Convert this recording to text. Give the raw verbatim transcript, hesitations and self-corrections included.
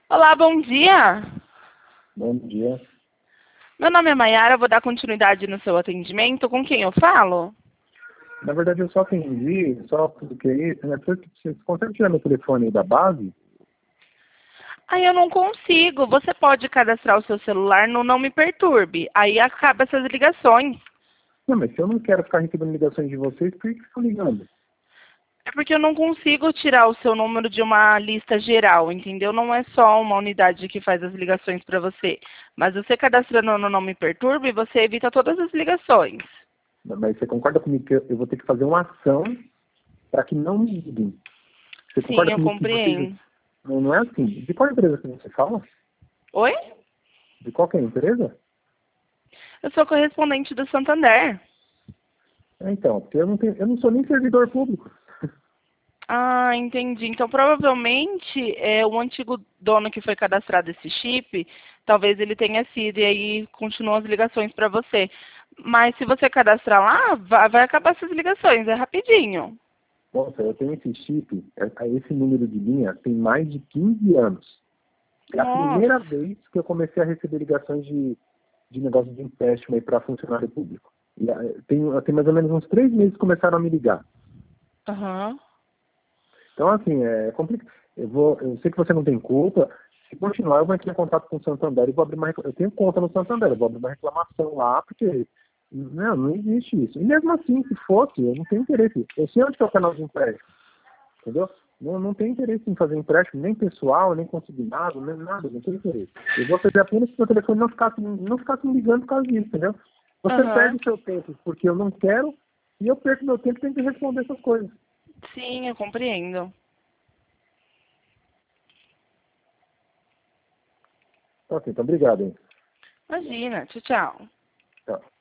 Olá, bom dia. Bom dia. Meu nome é Maiara, vou dar continuidade no seu atendimento. Com quem eu falo? Na verdade, eu só atendi, só porque isso, né? Você você consegue tirar meu telefone aí da base? Aí eu não consigo. Você pode cadastrar o seu celular no Não Me Perturbe. Aí acaba essas ligações. Não, mas se eu não quero ficar recebendo ligações de vocês, por que que estão ligando? É porque eu não consigo tirar o seu número de uma lista geral, entendeu? Não é só uma unidade que faz as ligações para você. Mas você cadastrando no Não Me Perturbe, você evita todas as ligações. Mas você concorda comigo que eu eu vou ter que fazer uma ação para que não me liguem? Você Sim, concorda eu comigo que vocês... compreendo. Não, não é assim. De qual empresa que você fala? Oi? De qual que é a empresa? Eu sou correspondente do Santander. É, então, porque eu não, tenho, eu não sou nem servidor público. Ah, entendi. Então, provavelmente, é, o antigo dono que foi cadastrado esse chip, talvez ele tenha sido, e aí continuam as ligações para você. Mas se você cadastrar lá, vai, vai acabar essas ligações, é rapidinho. Nossa, eu tenho esse chip, é- esse número de linha tem mais de quinze anos. É a Nossa. primeira vez que eu comecei a receber ligações de, de negócio de empréstimo aí para funcionário público. E, ah, tem, tem mais ou menos uns três meses que começaram a me ligar. Aham. Então, assim, é complicado. Eu, vou, eu sei que você não tem culpa. Se continuar, eu vou entrar em contato com o Santander e vou abrir uma reclamação. Eu tenho conta no Santander, eu vou abrir uma reclamação lá, porque não, não existe isso. E mesmo assim, se fosse, eu não tenho interesse. Eu sei onde que é o canal de empréstimo. Entendeu? Não, não tem interesse em fazer empréstimo, nem pessoal, nem consignado, nem nada, não tem interesse. Eu vou fazer apenas se o meu telefone não ficasse, não ficasse me ligando por causa disso, entendeu? Você Aham. perde o seu tempo porque eu não quero, e eu perco meu tempo tendo que responder essas coisas. Sim, eu compreendo. Então, assim, então obrigado, hein? Imagina. Tchau, tchau. Tchau.